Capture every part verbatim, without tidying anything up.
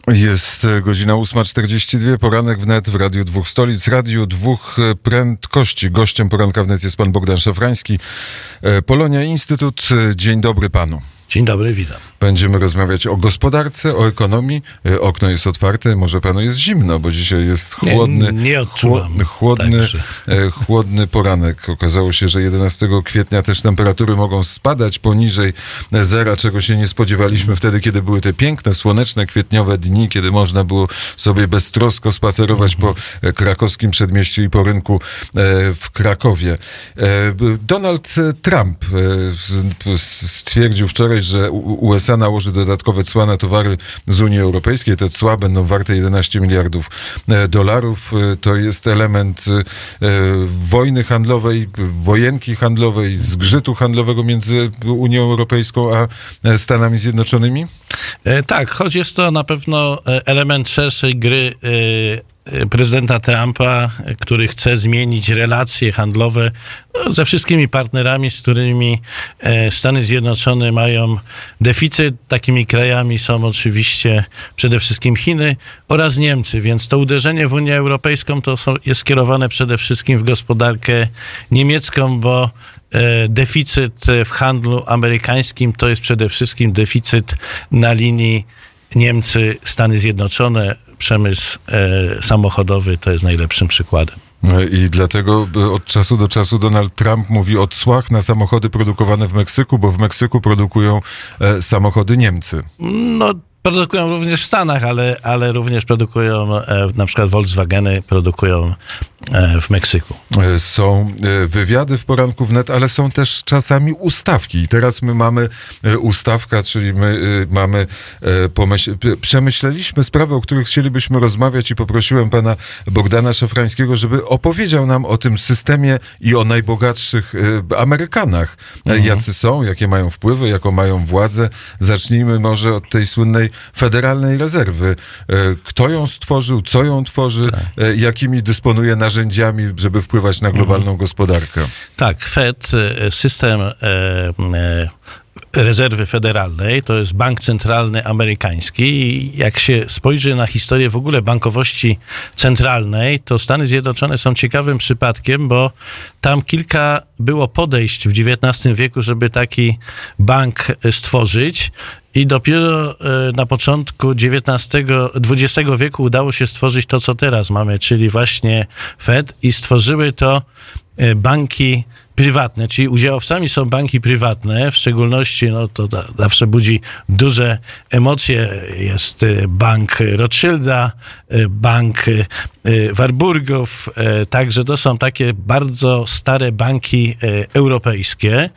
Jest godzina ósma czterdzieści dwa, poranek wnet w Radiu Dwóch Stolic, Radiu Dwóch Prędkości. Gościem poranka wnet jest pan Bogdan Szafrański, Polonia Instytut. Dzień dobry panu. Dzień dobry, witam. Będziemy rozmawiać o gospodarce, o ekonomii. Okno jest otwarte, może panu jest zimno, bo dzisiaj jest chłodny, nie, nie odczuwam, chłodny, także. chłodny poranek. Okazało się, że jedenastego kwietnia też temperatury mogą spadać poniżej zera, czego się nie spodziewaliśmy wtedy, kiedy były te piękne, słoneczne, kwietniowe dni, kiedy można było sobie beztrosko spacerować po krakowskim przedmieściu i po rynku w Krakowie. Donald Trump stwierdził wczoraj, że U S A nałoży dodatkowe cła na towary z Unii Europejskiej. Te cła będą warte jedenaście miliardów dolarów. To jest element wojny handlowej, wojenki handlowej, zgrzytu handlowego między Unią Europejską a Stanami Zjednoczonymi? Tak, choć jest to na pewno element szerszej gry prezydenta Trumpa, który chce zmienić relacje handlowe ze wszystkimi partnerami, z którymi Stany Zjednoczone mają deficyt. Takimi krajami są oczywiście przede wszystkim Chiny oraz Niemcy, więc to uderzenie w Unię Europejską to są, jest skierowane przede wszystkim w gospodarkę niemiecką, bo deficyt w handlu amerykańskim to jest przede wszystkim deficyt na linii Niemcy, Stany Zjednoczone. Przemysł e, samochodowy to jest najlepszym przykładem. I dlatego od czasu do czasu Donald Trump mówi o cłach na samochody produkowane w Meksyku, bo w Meksyku produkują e, samochody Niemcy. No, produkują również w Stanach, ale, ale również produkują, e, na przykład Volkswageny produkują e, w Meksyku. Są wywiady w poranku wnet, ale są też czasami ustawki. I teraz my mamy ustawka, czyli my mamy pomyśl... przemyśleliśmy sprawy, o których chcielibyśmy rozmawiać i poprosiłem pana Bogdana Szafrańskiego, żeby opowiedział nam o tym systemie i o najbogatszych Amerykanach. Mhm. Jacy są, jakie mają wpływy, jaką mają władzę. Zacznijmy może od tej słynnej Federalnej Rezerwy. Kto ją stworzył, co ją tworzy, tak. Jakimi dysponuje narzędziami, żeby wpływać na globalną mhm. gospodarkę. Tak, Fed, system e, e, Rezerwy Federalnej, to jest bank centralny amerykański i jak się spojrzy na historię w ogóle bankowości centralnej, to Stany Zjednoczone są ciekawym przypadkiem, bo tam kilka było podejść w dziewiętnastym wieku, żeby taki bank stworzyć. I dopiero na początku dziewiętnastego, dwudziestego wieku udało się stworzyć to, co teraz mamy, czyli właśnie Fed, i stworzyły to banki prywatne, czyli udziałowcami są banki prywatne, w szczególności no to da, zawsze budzi duże emocje. Jest bank Rothschilda, bank Warburgów, także to są takie bardzo stare banki europejskie.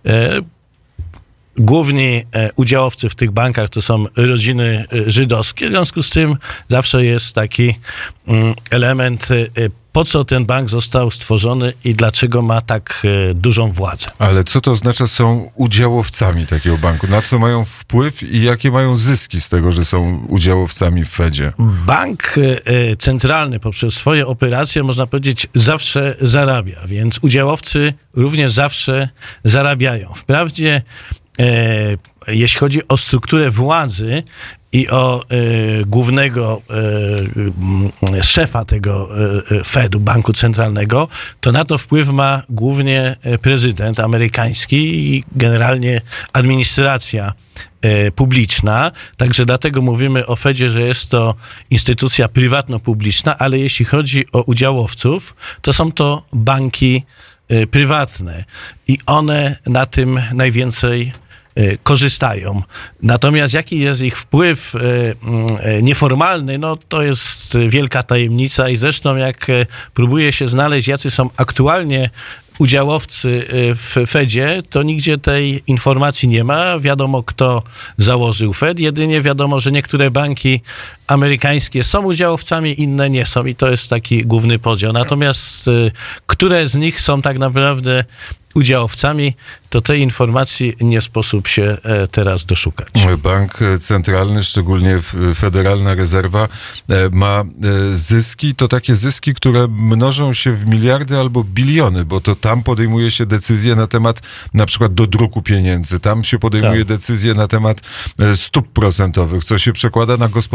Główni udziałowcy w tych bankach to są rodziny żydowskie, w związku z tym zawsze jest taki element, po co ten bank został stworzony i dlaczego ma tak dużą władzę. Ale co to oznacza, są udziałowcami takiego banku? Na co mają wpływ i jakie mają zyski z tego, że są udziałowcami w Fedzie? Bank centralny poprzez swoje operacje, można powiedzieć, zawsze zarabia, więc udziałowcy również zawsze zarabiają. Wprawdzie E, jeśli chodzi o strukturę władzy i o e, głównego e, szefa tego e, Fedu, Banku Centralnego, to na to wpływ ma głównie prezydent amerykański i generalnie administracja e, publiczna. Także dlatego mówimy o Fedzie, że jest to instytucja prywatno-publiczna, ale jeśli chodzi o udziałowców, to są to banki e, prywatne i one na tym najwięcej korzystają. Natomiast jaki jest ich wpływ nieformalny, no to jest wielka tajemnica i zresztą jak próbuje się znaleźć, jacy są aktualnie udziałowcy w Fedzie, to nigdzie tej informacji nie ma. Wiadomo, kto założył Fed. Jedynie wiadomo, że niektóre banki amerykańskie są udziałowcami, inne nie są i to jest taki główny podział. Natomiast które z nich są tak naprawdę udziałowcami, to tej informacji nie sposób się teraz doszukać. Bank centralny, szczególnie Federalna Rezerwa, ma zyski, to takie zyski, które mnożą się w miliardy albo biliony, bo to tam podejmuje się decyzje na temat na przykład dodruku pieniędzy, tam się podejmuje tak. decyzje na temat stóp procentowych, co się przekłada na gospodarkę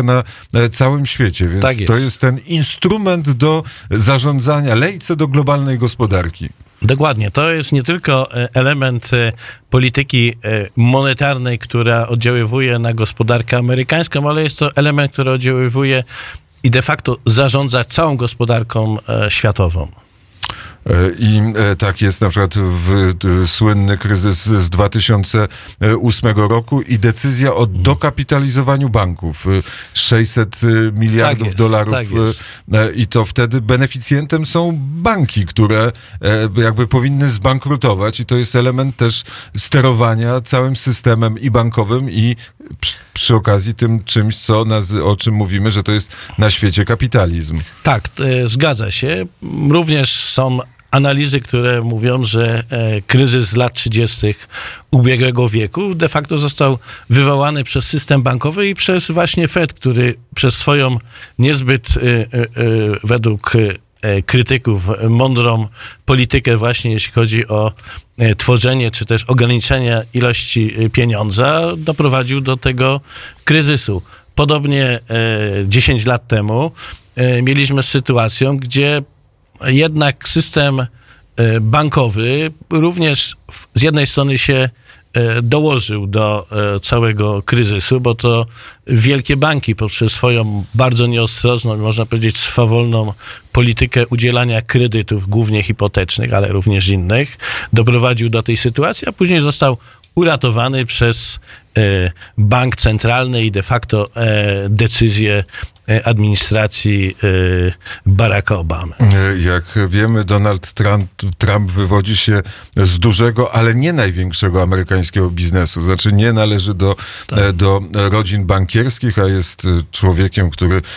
na całym świecie, więc Tak jest. to jest ten instrument do zarządzania, lejce do globalnej gospodarki. Dokładnie. To jest nie tylko element polityki monetarnej, która oddziaływuje na gospodarkę amerykańską, ale jest to element, który oddziaływuje i de facto zarządza całą gospodarką światową. I tak jest na przykład w, w słynny kryzys z dwa tysiące ósmego roku i decyzja o dokapitalizowaniu banków. sześćset miliardów tak jest, dolarów tak jest. I to wtedy beneficjentem są banki, które jakby powinny zbankrutować i to jest element też sterowania całym systemem i bankowym i przy, przy okazji tym czymś, co nas, o czym mówimy, że to jest na świecie kapitalizm. Tak, e, zgadza się. Również są analizy, które mówią, że e, kryzys z lat trzydziestych ubiegłego wieku de facto został wywołany przez system bankowy i przez właśnie Fed, który przez swoją niezbyt e, e, według e, krytyków mądrą politykę właśnie jeśli chodzi o e, tworzenie czy też ograniczenie ilości pieniądza doprowadził do tego kryzysu. Podobnie e, dziesięć lat temu e, mieliśmy sytuację, gdzie jednak system bankowy również z jednej strony się dołożył do całego kryzysu, bo to wielkie banki poprzez swoją bardzo nieostrożną, można powiedzieć swawolną politykę udzielania kredytów, głównie hipotecznych, ale również innych, doprowadził do tej sytuacji, a później został uratowany przez bank centralny i de facto decyzję administracji Baracka Obamy. Jak wiemy, Donald Trump, Trump wywodzi się z dużego, ale nie największego amerykańskiego biznesu. Znaczy nie należy do, tak. do rodzin bankierskich, a jest człowiekiem, który e,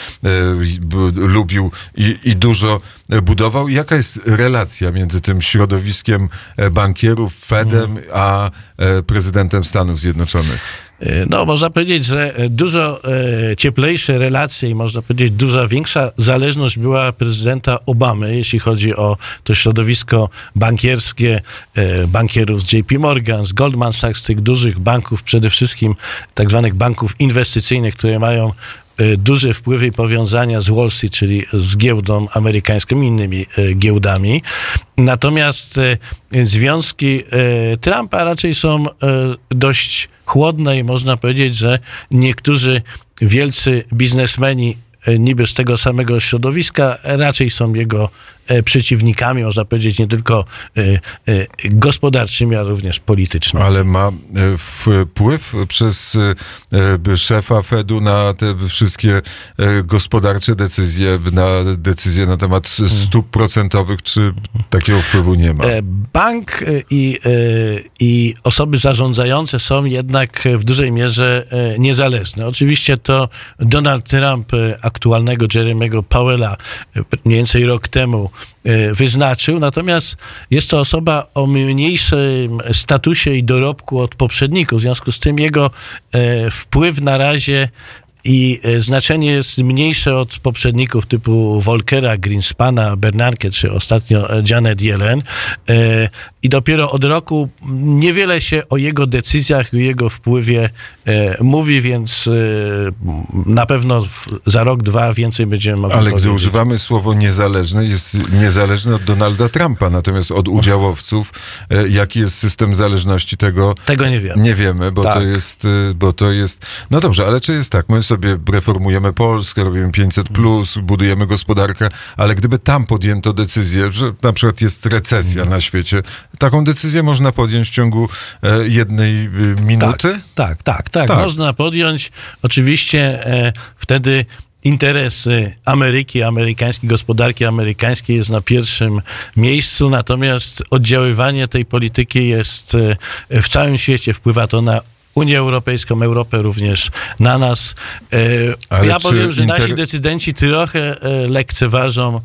b, lubił i, i dużo budował. Jaka jest relacja między tym środowiskiem bankierów, Fedem, hmm. a prezydentem Stanów Zjednoczonych? No, można powiedzieć, że dużo e, cieplejsze relacje i można powiedzieć duża większa zależność była prezydenta Obamy, jeśli chodzi o to środowisko bankierskie, e, bankierów z J P Morgan, z Goldman Sachs, tych dużych banków, przede wszystkim tak zwanych banków inwestycyjnych, które mają duże wpływy i powiązania z Wall Street, czyli z giełdą amerykańską i innymi e, giełdami. Natomiast e, związki e, Trumpa raczej są e, dość chłodne i można powiedzieć, że niektórzy wielcy biznesmeni e, niby z tego samego środowiska raczej są jego e, przeciwnikami, można powiedzieć nie tylko e, e, gospodarczymi, ale również politycznymi. Ale ma e, wpływ przez e, szefa Fedu na te wszystkie e, gospodarcze decyzje, na decyzje na temat stóp procentowych, czy takiego wpływu nie ma? E, bank i, e, i osoby zarządzające są jednak w dużej mierze e, niezależne. Oczywiście to Donald Trump e, aktualnego Jeremy'ego Powella e, mniej więcej rok temu wyznaczył, natomiast jest to osoba o mniejszym statusie i dorobku od poprzedników, w związku z tym jego wpływ na razie i znaczenie jest mniejsze od poprzedników typu Volckera, Greenspana, Bernanke, czy ostatnio Janet Yellen. I dopiero od roku niewiele się o jego decyzjach i jego wpływie mówi, więc na pewno za rok, dwa więcej będziemy mogli Ale powiedzieć. gdy używamy słowo niezależny, jest niezależny od Donalda Trumpa, natomiast od udziałowców, jaki jest system zależności, tego, tego nie wiemy. Nie wiemy, bo, tak. to jest, bo to jest... No dobrze, ale czy jest tak, my sobie reformujemy Polskę, robimy pięćset plus, budujemy gospodarkę, ale gdyby tam podjęto decyzję, że na przykład jest recesja na świecie, taką decyzję można podjąć w ciągu jednej minuty? Tak, tak, tak, tak. tak. Można podjąć. Oczywiście e, wtedy interesy Ameryki, amerykańskiej gospodarki amerykańskiej jest na pierwszym miejscu, natomiast oddziaływanie tej polityki jest w całym świecie, wpływa to na Unię Europejską, Europę również na nas. Ale ja powiem, że inter... nasi decydenci trochę lekceważą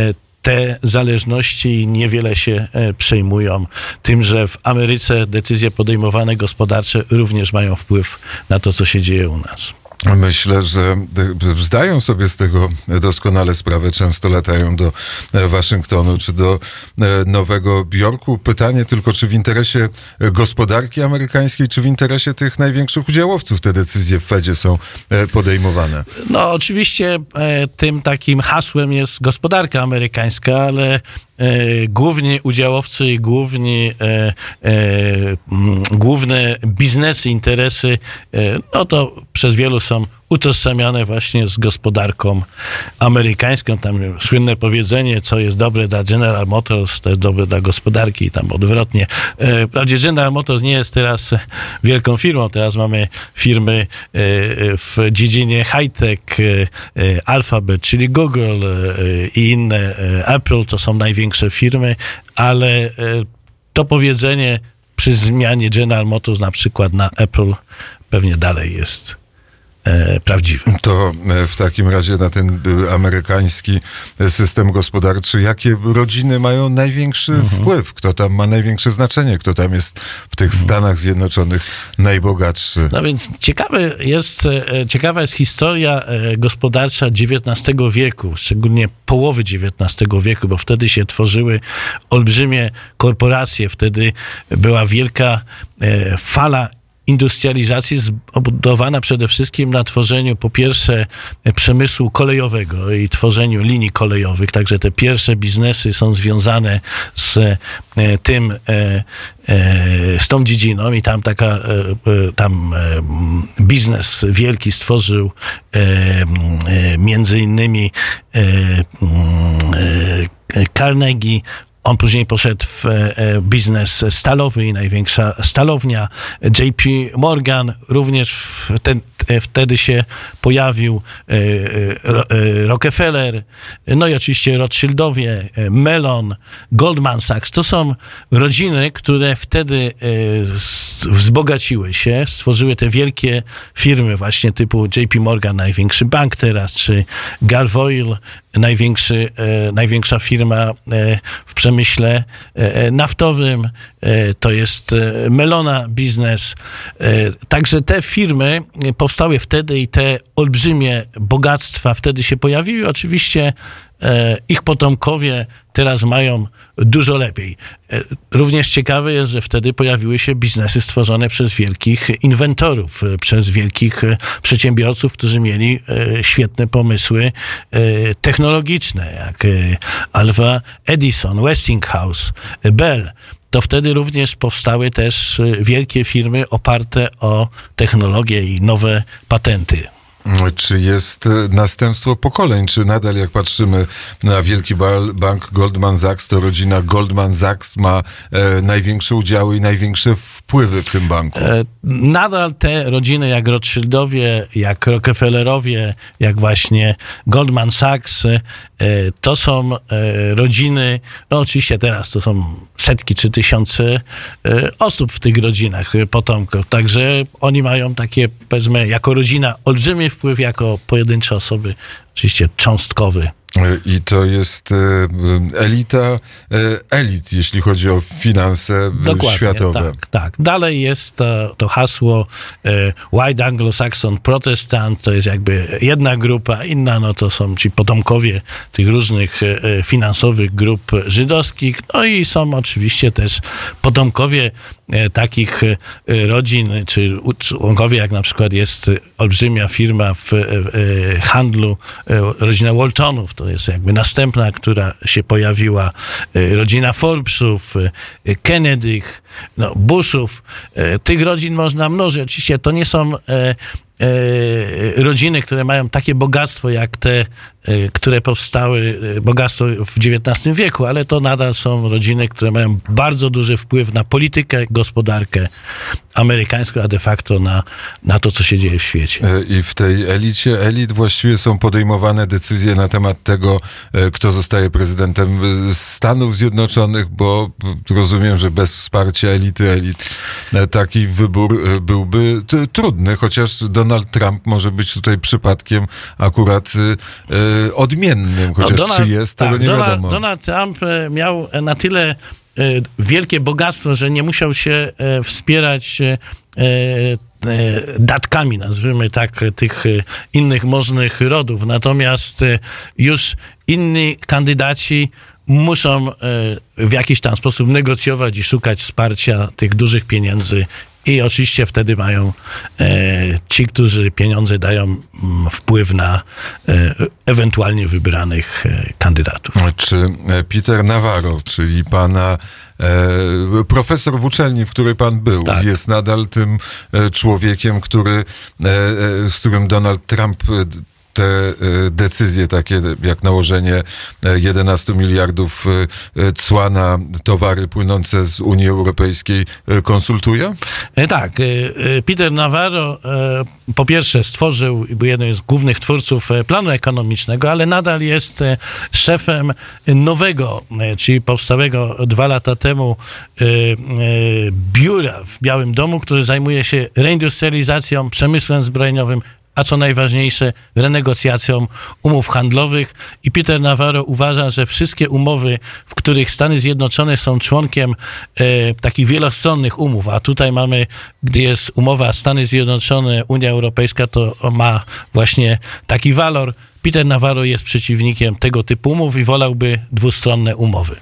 te zależności i niewiele się przejmują tym, że w Ameryce decyzje podejmowane gospodarcze również mają wpływ na to, co się dzieje u nas. Myślę, że zdają sobie z tego doskonale sprawę. Często latają do Waszyngtonu czy do Nowego Jorku. Pytanie tylko, czy w interesie gospodarki amerykańskiej, czy w interesie tych największych udziałowców te decyzje w Fedzie są podejmowane? No oczywiście e, tym takim hasłem jest gospodarka amerykańska, ale e, główni udziałowcy i główni, e, e, m, główne biznesy, interesy, e, no to przez wielu są utożsamiane właśnie z gospodarką amerykańską. Tam słynne powiedzenie, co jest dobre dla General Motors, to jest dobre dla gospodarki i tam odwrotnie. Wprawdzie General Motors nie jest teraz wielką firmą, teraz mamy firmy w dziedzinie high-tech, Alphabet, czyli Google i inne, Apple, to są największe firmy, ale to powiedzenie przy zmianie General Motors na przykład na Apple pewnie dalej jest prawdziwy. To w takim razie na ten amerykański system gospodarczy, jakie rodziny mają największy mhm. wpływ? Kto tam ma największe znaczenie? Kto tam jest w tych mhm. Stanach Zjednoczonych najbogatszy? No więc ciekawe jest, ciekawa jest historia gospodarcza dziewiętnastego wieku, szczególnie połowy dziewiętnastego wieku, bo wtedy się tworzyły olbrzymie korporacje, wtedy była wielka fala industrializacji zbudowana przede wszystkim na tworzeniu po pierwsze przemysłu kolejowego i tworzeniu linii kolejowych, także te pierwsze biznesy są związane z tym, z tą dziedziną i tam taka, tam biznes wielki stworzył między innymi Carnegie. On później poszedł w biznes stalowy i największa stalownia. J P Morgan również wtedy, wtedy się pojawił, Rockefeller, no i oczywiście Rothschildowie, Mellon, Goldman Sachs. To są rodziny, które wtedy wzbogaciły się, stworzyły te wielkie firmy właśnie typu J P Morgan, największy bank teraz, czy Gulf Oil, największy, największa firma w przemyśle naftowym, to jest Mellona biznes. Także te firmy powstały wtedy i te olbrzymie bogactwa wtedy się pojawiły. Oczywiście ich potomkowie teraz mają dużo lepiej. Również ciekawe jest, że wtedy pojawiły się biznesy stworzone przez wielkich inwentorów, przez wielkich przedsiębiorców, którzy mieli świetne pomysły technologiczne, jak Alva Edison, Westinghouse, Bell. To wtedy również powstały też wielkie firmy oparte o technologię i nowe patenty. Czy jest następstwo pokoleń? Czy nadal, jak patrzymy na wielki bank Goldman Sachs, to rodzina Goldman Sachs ma e, największe udziały i największe wpływy w tym banku? E, nadal te rodziny jak Rothschildowie, jak Rockefellerowie, jak właśnie Goldman Sachs, e, to są e, rodziny, no oczywiście teraz to są setki czy tysiące e, osób w tych rodzinach, potomków. Także oni mają takie, powiedzmy, jako rodzina olbrzymi wpływ, jako pojedyncze osoby, oczywiście cząstkowy. I to jest elita elit, jeśli chodzi o finanse Dokładnie, światowe. Tak, tak. Dalej jest to, to hasło White Anglo-Saxon Protestant, to jest jakby jedna grupa, inna no to są ci potomkowie tych różnych finansowych grup żydowskich, no i są oczywiście też potomkowie takich rodzin, czy członkowie, jak na przykład jest olbrzymia firma w handlu, rodzina Waltonów, to jest jakby następna, która się pojawiła, rodzina Forbesów, Kennedych, no, Bushów. Tych rodzin można mnożyć. Oczywiście to nie są rodziny, które mają takie bogactwo jak te, które powstały, bogactwo w dziewiętnastym wieku, ale to nadal są rodziny, które mają bardzo duży wpływ na politykę, gospodarkę amerykańską, a de facto na, na to, co się dzieje w świecie. I w tej elicie elit właściwie są podejmowane decyzje na temat tego, kto zostaje prezydentem Stanów Zjednoczonych, bo rozumiem, że bez wsparcia elity elit taki wybór byłby t- trudny, chociaż Donald Trump może być tutaj przypadkiem akurat y, odmiennym, chociaż no, Donald, czy jest, tego tak, nie Donald, wiadomo. Donald Trump miał na tyle wielkie bogactwo, że nie musiał się wspierać datkami, nazwijmy tak, tych innych możnych rodów. Natomiast już inni kandydaci muszą w jakiś tam sposób negocjować i szukać wsparcia tych dużych pieniędzy. I oczywiście wtedy mają e, ci, którzy pieniądze dają, m, wpływ na e, ewentualnie wybranych e, kandydatów. Czy Peter Navarro, czyli pana e, profesor w uczelni, w której pan był, tak, jest nadal tym e, człowiekiem, który, e, e, z którym Donald Trump e, te decyzje takie jak nałożenie jedenastu miliardów cła na towary płynące z Unii Europejskiej konsultuje? Tak. Peter Navarro po pierwsze stworzył, był jednym z głównych twórców planu ekonomicznego, ale nadal jest szefem nowego, czyli powstałego dwa lata temu biura w Białym Domu, który zajmuje się reindustrializacją, przemysłem zbrojeniowym, a co najważniejsze, renegocjacją umów handlowych. I Peter Navarro uważa, że wszystkie umowy, w których Stany Zjednoczone są członkiem e, takich wielostronnych umów, a tutaj mamy, gdy jest umowa Stany Zjednoczone, Unia Europejska, to ma właśnie taki walor. Peter Navarro jest przeciwnikiem tego typu umów i wolałby dwustronne umowy.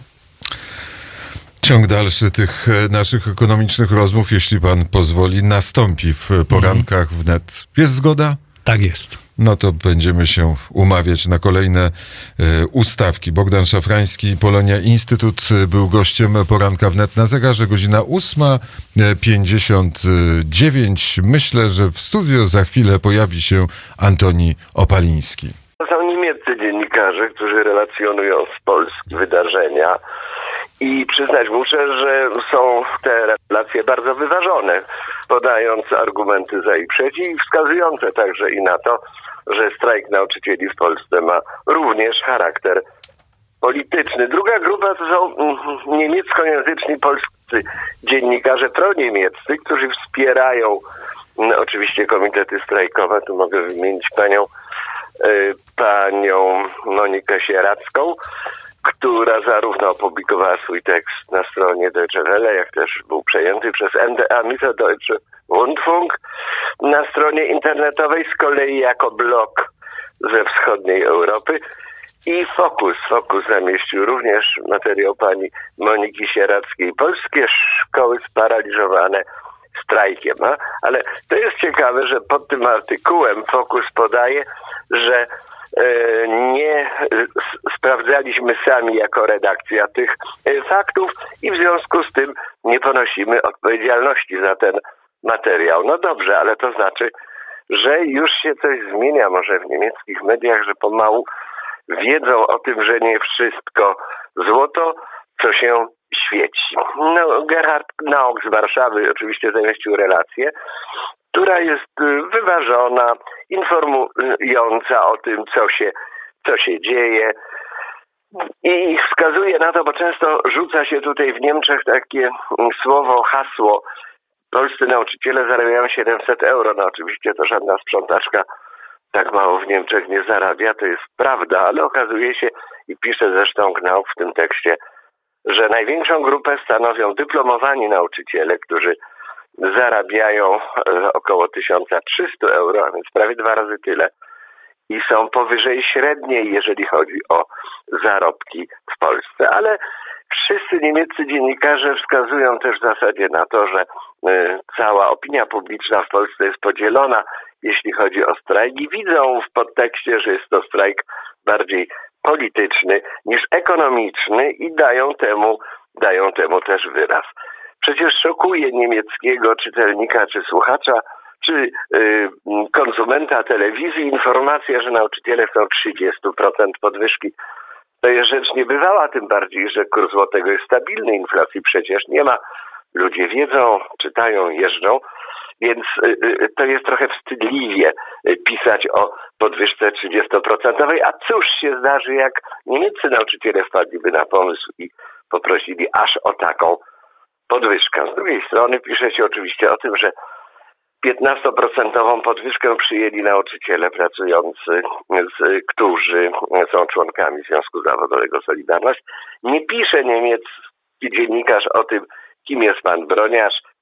Ciąg dalszy tych naszych ekonomicznych rozmów, jeśli pan pozwoli, nastąpi w porankach wnet. Jest zgoda? Tak jest. No to będziemy się umawiać na kolejne e, ustawki. Bogdan Szafrański, Polonia Instytut, był gościem poranka wnet. Na zegarze godzina ósma pięćdziesiąt dziewięć. Myślę, że w studio za chwilę pojawi się Antoni Opaliński. To są niemieccy dziennikarze, którzy relacjonują z Polski wydarzenia. I przyznać muszę, że są te relacje bardzo wyważone, podając argumenty za i przeciw i wskazujące także i na to, że strajk nauczycieli w Polsce ma również charakter polityczny. Druga grupa to są niemieckojęzyczni polscy dziennikarze proniemieccy, którzy wspierają no, oczywiście komitety strajkowe. Tu mogę wymienić panią, y, panią Monikę Sieracką, która zarówno opublikowała swój tekst na stronie Deutsche Welle, jak też był przejęty przez N D A, Mitteldeutsche Rundfunk, na stronie internetowej, z kolei jako blog ze wschodniej Europy. I Fokus. Fokus zamieścił również materiał pani Moniki Sierackiej. Polskie szkoły sparaliżowane strajkiem. A? Ale to jest ciekawe, że pod tym artykułem Fokus podaje, że nie sprawdzaliśmy sami jako redakcja tych faktów i w związku z tym nie ponosimy odpowiedzialności za ten materiał. No dobrze, ale to znaczy, że już się coś zmienia może w niemieckich mediach, że pomału wiedzą o tym, że nie wszystko złoto, co się świeci. No, Gerhard Nauk z Warszawy oczywiście zamieścił relację, która jest wyważona, informująca o tym, co się, co się dzieje i wskazuje na to, bo często rzuca się tutaj w Niemczech takie słowo, hasło: polscy nauczyciele zarabiają siedemset euro. No oczywiście to żadna sprzątaczka tak mało w Niemczech nie zarabia, to jest prawda, ale okazuje się, i pisze zresztą Knauf w tym tekście, że największą grupę stanowią dyplomowani nauczyciele, którzy zarabiają około tysiąc trzysta euro, a więc prawie dwa razy tyle, i są powyżej średniej, jeżeli chodzi o zarobki w Polsce. Ale wszyscy niemieccy dziennikarze wskazują też w zasadzie na to, że y, cała opinia publiczna w Polsce jest podzielona, jeśli chodzi o strajk, i widzą w podtekście, że jest to strajk bardziej polityczny niż ekonomiczny i dają temu, dają temu też wyraz. Przecież szokuje niemieckiego czytelnika czy słuchacza, czy y, konsumenta telewizji informacja, że nauczyciele chcą trzydzieści procent podwyżki. To jest rzecz niebywała, tym bardziej, że kurs złotego jest stabilny, inflacji przecież nie ma. Ludzie wiedzą, czytają, jeżdżą, więc y, y, to jest trochę wstydliwie y, pisać o podwyżce trzydziestoprocentowej. A cóż się zdarzy, jak niemieccy nauczyciele wpadliby na pomysł i poprosili aż o taką podwyżkę. Z drugiej strony pisze się oczywiście o tym, że piętnastoprocentową podwyżkę przyjęli nauczyciele pracujący, z, którzy są członkami Związku Zawodowego Solidarność. Nie pisze niemiecki dziennikarz o tym, kim jest pan Broniarz,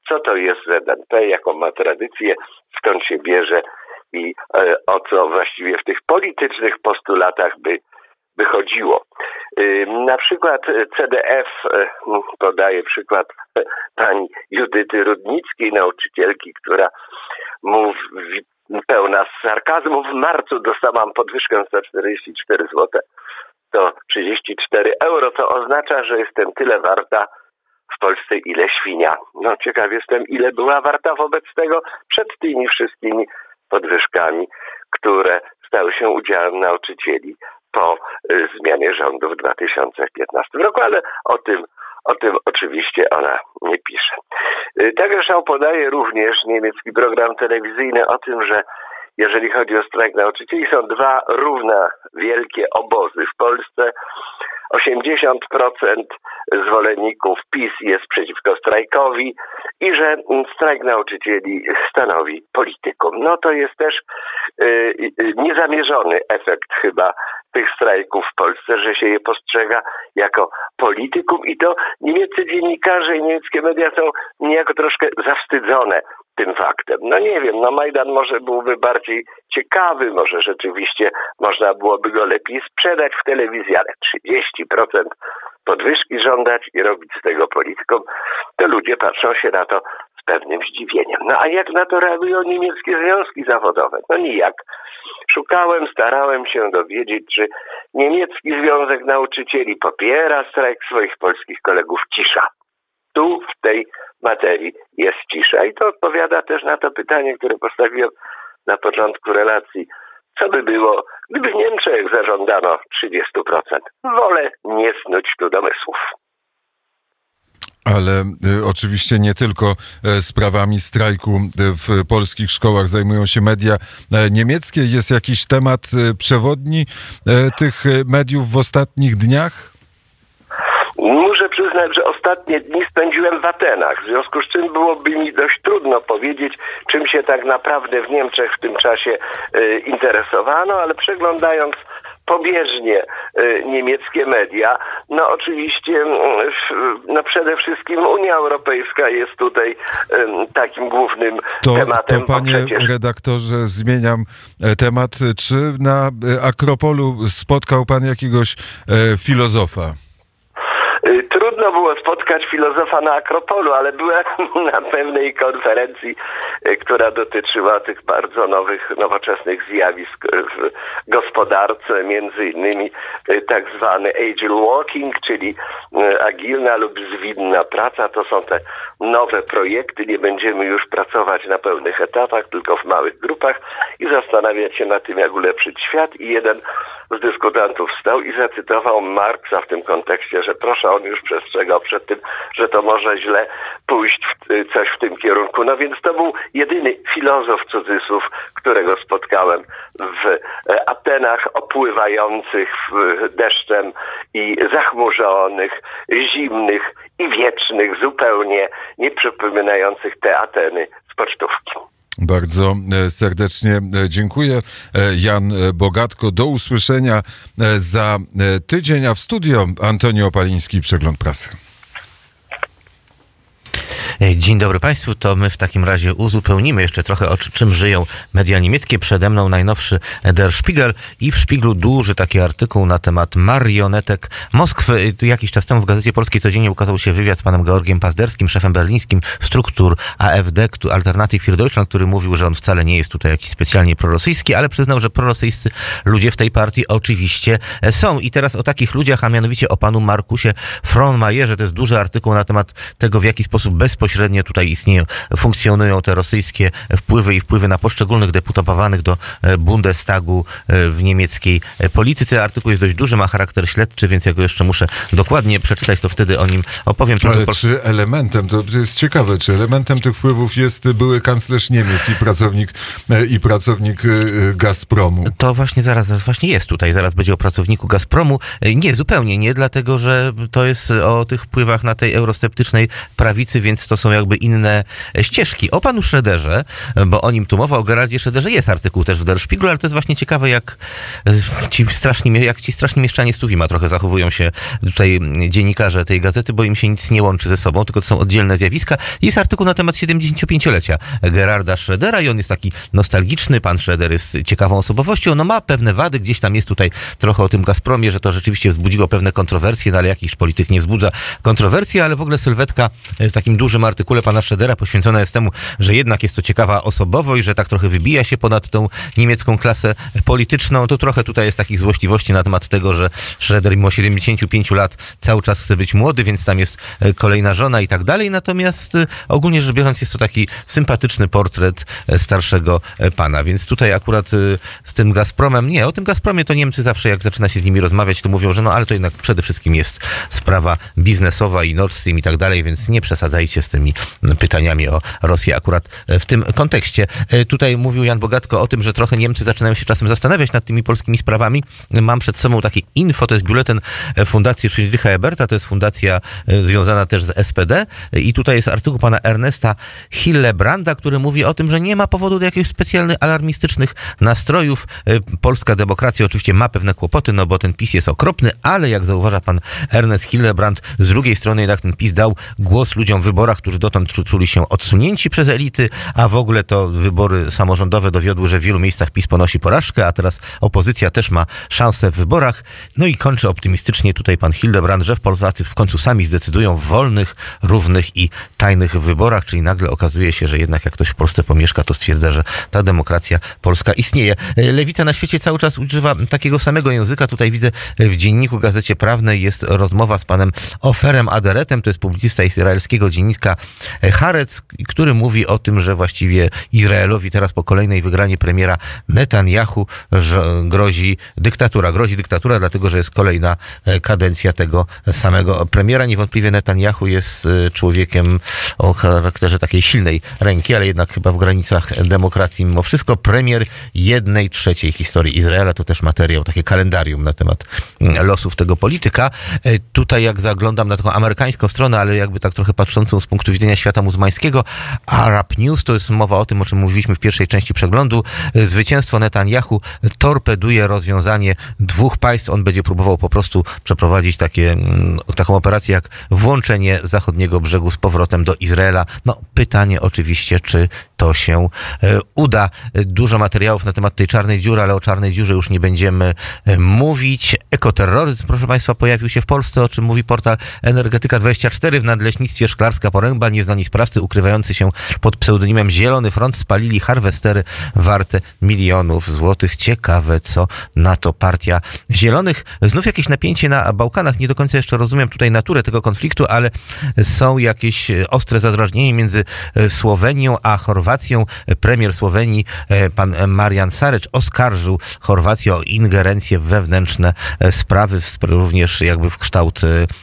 co to jest Z N P, jaką ma tradycję, skąd się bierze i e, o co właściwie w tych politycznych postulatach by, by chodziło. E, na przykład C D F e, podaje przykład e, pani Judyty Rudnickiej, nauczycielki, która mówi pełna sarkazmu: w marcu dostałam podwyżkę sto czterdzieści cztery złote, to trzydzieści cztery euro, to oznacza, że jestem tyle warta w Polsce, ile świnia. No ciekaw jestem, ile była warta wobec tego przed tymi wszystkimi podwyżkami, które stały się udziałem nauczycieli po y, zmianie rządu w dwa tysiące piętnastym roku, ale o tym, o tym oczywiście ona nie pisze. Y, Tagesschau podaje również niemiecki program telewizyjny o tym, że jeżeli chodzi o strajk nauczycieli, są dwa równa wielkie obozy w Polsce. osiemdziesiąt procent zwolenników PiS jest przeciwko strajkowi i że strajk nauczycieli stanowi politykum. No to jest też y, y, niezamierzony efekt chyba tych strajków w Polsce, że się je postrzega jako politykum i to niemieccy dziennikarze i niemieckie media są niejako troszkę zawstydzone tym faktem. No nie wiem, no Majdan może byłby bardziej ciekawy, może rzeczywiście można byłoby go lepiej sprzedać w telewizji, ale trzydzieści procent podwyżki żądać i robić z tego polityką, to ludzie patrzą się na to z pewnym zdziwieniem. No a jak na to reagują niemieckie związki zawodowe? No nijak. Szukałem, starałem się dowiedzieć, czy niemiecki Związek Nauczycieli popiera strajk swoich polskich kolegów. Cisza. Tu w tej materii jest cisza. I to odpowiada też na to pytanie, które postawiłem na początku relacji. Co by było, gdyby w Niemczech zażądano trzydzieści procent? Wolę nie snuć tu domysłów. Ale y, oczywiście nie tylko y, sprawami strajku y, w polskich szkołach zajmują się media y, niemieckie. Jest jakiś temat y, przewodni y, tych y, mediów w ostatnich dniach? Muszę przyznać, że ostatnie dni spędziłem w Atenach, w związku z czym byłoby mi dość trudno powiedzieć, czym się tak naprawdę w Niemczech w tym czasie y, interesowano, ale przeglądając pobieżnie y, niemieckie media, no oczywiście y, no przede wszystkim Unia Europejska jest tutaj y, takim głównym to, tematem. To panie przecież... redaktorze, zmieniam temat. Czy na Akropolu spotkał pan jakiegoś y, filozofa? Trudno było spotkać filozofa na Akropolu, ale byłem na pewnej konferencji, która dotyczyła tych bardzo nowych, nowoczesnych zjawisk w gospodarce, między innymi tak zwany agile walking, czyli agilna lub zwinna praca. To są te nowe projekty. Nie będziemy już pracować na pełnych etapach, tylko w małych grupach i zastanawiać się nad tym, jak ulepszyć świat. I jeden z dyskutantów wstał i zacytował Marksa w tym kontekście, że proszę, on już przestrzegał przed tym, że to może źle pójść w coś w tym kierunku. No więc to był jedyny filozof, cudzysłów, którego spotkałem w Atenach, opływających deszczem i zachmurzonych, zimnych i wiecznych, zupełnie nie przypominających te Ateny z pocztówki. Bardzo serdecznie dziękuję. Jan Bogatko, do usłyszenia za tydzień, a w studio Antoni Opaliński, Przegląd Prasy. Dzień dobry Państwu, to my w takim razie uzupełnimy jeszcze trochę, o czym żyją media niemieckie. Przede mną najnowszy Der Spiegel i w Szpiglu duży taki artykuł na temat marionetek Moskwy. Jakiś czas temu w Gazecie Polskiej codziennie ukazał się wywiad z panem Georgiem Pazderskim, szefem berlińskim struktur A F D, Alternative für Deutschland, który mówił, że on wcale nie jest tutaj jakiś specjalnie prorosyjski, ale przyznał, że prorosyjscy ludzie w tej partii oczywiście są. I teraz o takich ludziach, a mianowicie o panu Markusie Frohnmayerze, to jest duży artykuł na temat tego, w jaki sposób bezpośrednio Pośrednio tutaj istnieją, funkcjonują te rosyjskie wpływy i wpływy na poszczególnych deputowanych do Bundestagu w niemieckiej polityce. Artykuł jest dość duży, ma charakter śledczy, więc ja go jeszcze muszę dokładnie przeczytać, to wtedy o nim opowiem. Ale trochę. Czy elementem, to jest ciekawe, czy elementem tych wpływów jest były kanclerz Niemiec i pracownik, i pracownik Gazpromu? To właśnie zaraz, zaraz właśnie jest tutaj, zaraz będzie o pracowniku Gazpromu. Nie, zupełnie nie, dlatego że to jest o tych wpływach na tej eurosceptycznej prawicy, więc to to są jakby inne ścieżki. O panu Schroederze, bo o nim tu mowa, o Geraldzie Schroederze jest artykuł też w Der Spiegel, ale to jest właśnie ciekawe, jak ci straszni, jak ci straszni mieszczanie Stuwima trochę zachowują się tutaj dziennikarze tej gazety, bo im się nic nie łączy ze sobą, tylko to są oddzielne zjawiska. Jest artykuł na temat siedemdziesięciopięciolecia Geralda Schroedera i on jest taki nostalgiczny. Pan Schroeder jest ciekawą osobowością, no ma pewne wady, gdzieś tam jest tutaj trochę o tym Gazpromie, że to rzeczywiście wzbudziło pewne kontrowersje, no ale jakiś polityk nie wzbudza kontrowersji, ale w ogóle sylwetka w takim dużym artykule pana Schroedera poświęcona jest temu, że jednak jest to ciekawa osobowość, że tak trochę wybija się ponad tą niemiecką klasę polityczną. To trochę tutaj jest takich złośliwości na temat tego, że Schroeder mimo siedemdziesięciu pięciu lat cały czas chce być młody, więc tam jest kolejna żona i tak dalej. Natomiast ogólnie rzecz biorąc jest to taki sympatyczny portret starszego pana. Więc tutaj akurat z tym Gazpromem, nie, o tym Gazpromie to Niemcy zawsze jak zaczyna się z nimi rozmawiać, to mówią, że no ale to jednak przede wszystkim jest sprawa biznesowa i Nord Stream i tak dalej, więc nie przesadzajcie z tymi pytaniami o Rosję akurat w tym kontekście. Tutaj mówił Jan Bogatko o tym, że trochę Niemcy zaczynają się czasem zastanawiać nad tymi polskimi sprawami. Mam przed sobą taki info, to jest biuletyn Fundacji Friedricha Eberta, to jest fundacja związana też z S P D i tutaj jest artykuł pana Ernesta Hillebranda, który mówi o tym, że nie ma powodu do jakichś specjalnych alarmistycznych nastrojów. Polska demokracja oczywiście ma pewne kłopoty, no bo ten PiS jest okropny, ale jak zauważa pan Ernest Hillebrand, z drugiej strony jednak ten PiS dał głos ludziom w wyborach, którzy dotąd czuli się odsunięci przez elity, a w ogóle to wybory samorządowe dowiodły, że w wielu miejscach PiS ponosi porażkę, a teraz opozycja też ma szansę w wyborach. No i kończy optymistycznie tutaj pan Hillebrand, że w Polacy w końcu sami zdecydują w wolnych, równych i tajnych wyborach, czyli nagle okazuje się, że jednak jak ktoś w Polsce pomieszka, to stwierdza, że ta demokracja polska istnieje. Lewica na świecie cały czas używa takiego samego języka. Tutaj widzę w dzienniku Gazecie Prawnej jest rozmowa z panem Oferem Aderetem, to jest publicysta izraelskiego dziennika Haaretz, który mówi o tym, że właściwie Izraelowi teraz po kolejnej wygranie premiera Netanyahu grozi dyktatura. Grozi dyktatura, dlatego że jest kolejna kadencja tego samego premiera. Niewątpliwie Netanyahu jest człowiekiem o charakterze takiej silnej ręki, ale jednak chyba w granicach demokracji mimo wszystko. Premier jednej trzeciej historii Izraela, to też materiał, takie kalendarium na temat losów tego polityka. Tutaj jak zaglądam na taką amerykańską stronę, ale jakby tak trochę patrzącą z punktu widzenia świata muzułmańskiego, Arab News, to jest mowa o tym, o czym mówiliśmy w pierwszej części przeglądu. Zwycięstwo Netanyahu torpeduje rozwiązanie dwóch państw. On będzie próbował po prostu przeprowadzić takie, taką operację jak włączenie zachodniego brzegu z powrotem do Izraela. No pytanie oczywiście, czy to się uda. Dużo materiałów na temat tej czarnej dziury, ale o czarnej dziurze już nie będziemy mówić. Ekoterroryzm, proszę państwa, pojawił się w Polsce, o czym mówi portal Energetyka dwadzieścia cztery. W nadleśnictwie Szklarska Poręba nieznani sprawcy ukrywający się pod pseudonimem Zielony Front spalili harwestery warte milionów złotych. Ciekawe, co na to partia Zielonych. Znów jakieś napięcie na Bałkanach. Nie do końca jeszcze rozumiem tutaj naturę tego konfliktu, ale są jakieś ostre zadrażnienie między Słowenią a Chorwacją. Premier Słowenii, pan Marian Sarycz, oskarżył Chorwację o ingerencję w wewnętrzne sprawy, również jakby w kształt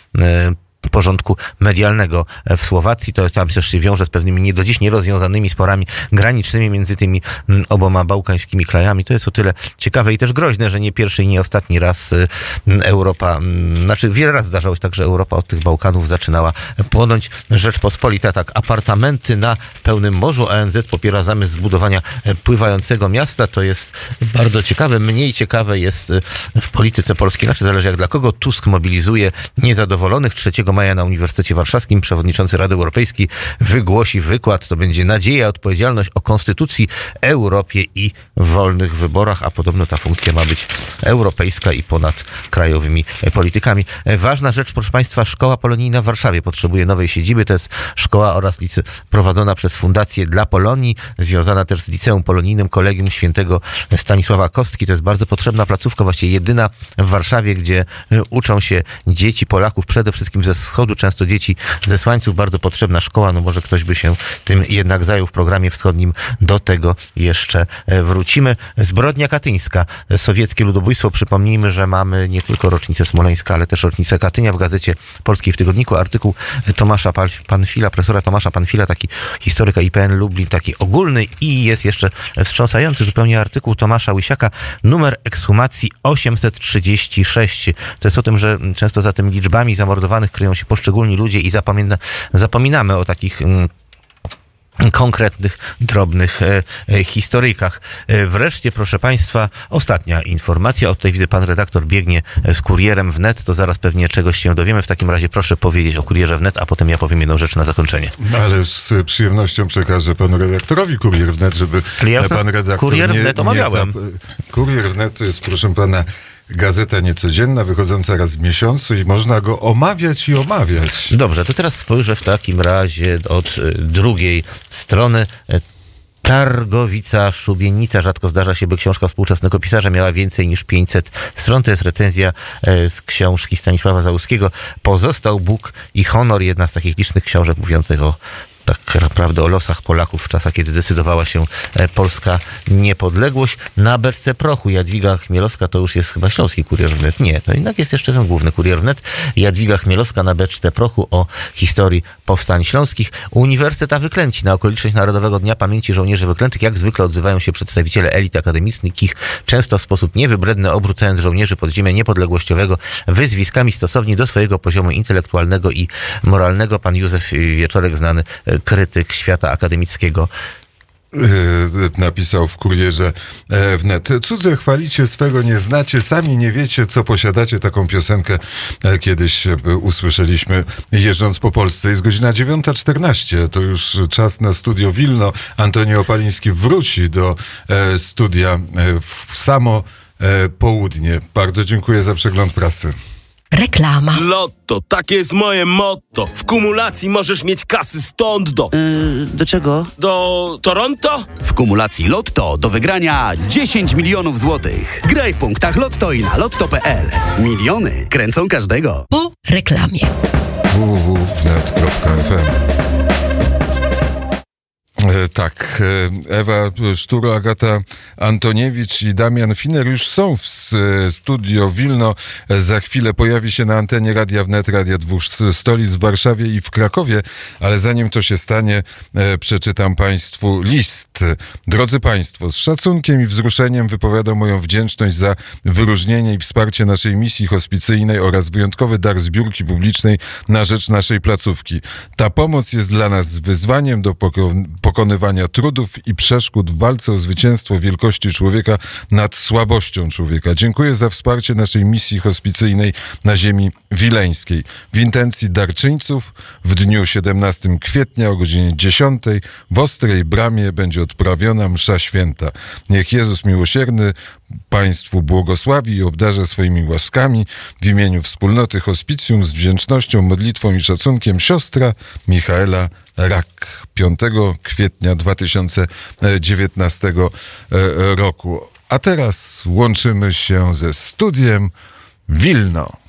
porządku medialnego w Słowacji. To tam też się wiąże z pewnymi nie do dziś nierozwiązanymi sporami granicznymi między tymi oboma bałkańskimi krajami. To jest o tyle ciekawe i też groźne, że nie pierwszy i nie ostatni raz Europa, znaczy wiele razy zdarzało się tak, że Europa od tych Bałkanów zaczynała płonąć. Rzeczpospolita, tak, apartamenty na pełnym morzu. A N Z popiera zamysł zbudowania pływającego miasta. To jest bardzo ciekawe. Mniej ciekawe jest w polityce polskiej, znaczy zależy jak dla kogo. Tusk mobilizuje niezadowolonych. trzeciego maja na Uniwersytecie Warszawskim przewodniczący Rady Europejskiej wygłosi wykład. To będzie nadzieja, odpowiedzialność o konstytucji, Europie i wolnych wyborach, a podobno ta funkcja ma być europejska i ponad krajowymi politykami. Ważna rzecz, proszę państwa, Szkoła Polonijna w Warszawie potrzebuje nowej siedziby. To jest szkoła oraz lice prowadzona przez Fundację dla Polonii, związana też z Liceum Polonijnym Kolegium Świętego Stanisława Kostki. To jest bardzo potrzebna placówka, właściwie jedyna w Warszawie, gdzie uczą się dzieci Polaków, przede wszystkim ze wschodu, często dzieci zesłańców. Bardzo potrzebna szkoła, no może ktoś by się tym jednak zajął w programie wschodnim. Do tego jeszcze wrócimy. Zbrodnia katyńska, sowieckie ludobójstwo. Przypomnijmy, że mamy nie tylko rocznicę Smoleńska, ale też rocznicę Katynia. W Gazecie Polskiej w tygodniku artykuł Tomasza Panfila, profesora Tomasza Panfila, taki historyka I P N Lublin, taki ogólny, i jest jeszcze wstrząsający zupełnie artykuł Tomasza Łysiaka, numer ekshumacji osiemset trzydzieści sześć. To jest o tym, że często za tymi liczbami zamordowanych kryją pojawiają się poszczególni ludzie i zapomina, zapominamy o takich mm, konkretnych, drobnych e, e, historyjkach. E, wreszcie, proszę Państwa, ostatnia informacja. O, tutaj widzę, pan redaktor biegnie z kurierem wnet, to zaraz pewnie czegoś się dowiemy. W takim razie proszę powiedzieć o kurierze wnet, a potem ja powiem jedną rzecz na zakończenie. Ale z przyjemnością przekażę panu redaktorowi kurier wnet, żeby ja pan redaktor kurier nie... wnet omawiałem. Nie zap... Kurier wnet to jest, proszę pana, gazeta niecodzienna, wychodząca raz w miesiącu i można go omawiać i omawiać. Dobrze, to teraz spojrzę w takim razie od y, drugiej strony. Targowica, Szubienica. Rzadko zdarza się, by książka współczesnego pisarza miała więcej niż pięćset stron. To jest recenzja e, z książki Stanisława Załuskiego. Pozostał Bóg i honor. Jedna z takich licznych książek mówiących o tak naprawdę o losach Polaków w czasach, kiedy decydowała się polska niepodległość. Na beczce prochu Jadwiga Chmielowska, to już jest chyba śląski kurier wnet. Nie, to jednak jest jeszcze ten główny kurier wnet. Jadwiga Chmielowska na beczce prochu o historii powstań śląskich. Uniwersytet Wyklęci. Na okoliczność Narodowego Dnia Pamięci Żołnierzy Wyklętych jak zwykle odzywają się przedstawiciele elit akademickich, często w sposób niewybredny obrzucając żołnierzy podziemia niepodległościowego wyzwiskami stosownie do swojego poziomu intelektualnego i moralnego. Pan Józef Wieczorek, znany krytyk świata akademickiego, napisał w kurierze wnet. Cudze chwalicie, swego nie znacie, sami nie wiecie, co posiadacie. Taką piosenkę kiedyś usłyszeliśmy jeżdżąc po Polsce. Jest godzina dziewiąta czternaście. To już czas na Studio Wilno. Antoni Opaliński wróci do studia w samo południe. Bardzo dziękuję za przegląd prasy. Reklama. Lotto, takie jest moje motto. W kumulacji możesz mieć kasy stąd do... Yy, do czego? Do Toronto? W kumulacji Lotto do wygrania dziesięć milionów złotych. Graj w punktach Lotto i na lotto kropka p l. Miliony kręcą każdego. Po reklamie. w w w kropka wnet kropka f m Tak, Ewa Szturo, Agata Antoniewicz i Damian Finer już są w studio Wilno. Za chwilę pojawi się na antenie Radia Wnet, Radia Dwóch Stolic w Warszawie i w Krakowie, ale zanim to się stanie, przeczytam Państwu list. Drodzy Państwo, z szacunkiem i wzruszeniem wypowiadam moją wdzięczność za wyróżnienie i wsparcie naszej misji hospicyjnej oraz wyjątkowy dar zbiórki publicznej na rzecz naszej placówki. Ta pomoc jest dla nas wyzwaniem do pokonywania pokonywania trudów i przeszkód w walce o zwycięstwo wielkości człowieka nad słabością człowieka. Dziękuję za wsparcie naszej misji hospicyjnej na ziemi wileńskiej. W intencji darczyńców w dniu siedemnastego kwietnia o godzinie dziesiątej w Ostrej Bramie będzie odprawiona msza święta. Niech Jezus miłosierny Państwu błogosławi i obdarza swoimi łaskami. W imieniu wspólnoty Hospicjum z wdzięcznością, modlitwą i szacunkiem siostra Michaela Rak. piątego kwietnia dwa tysiące dziewiętnastego roku. A teraz łączymy się ze studiem Wilno.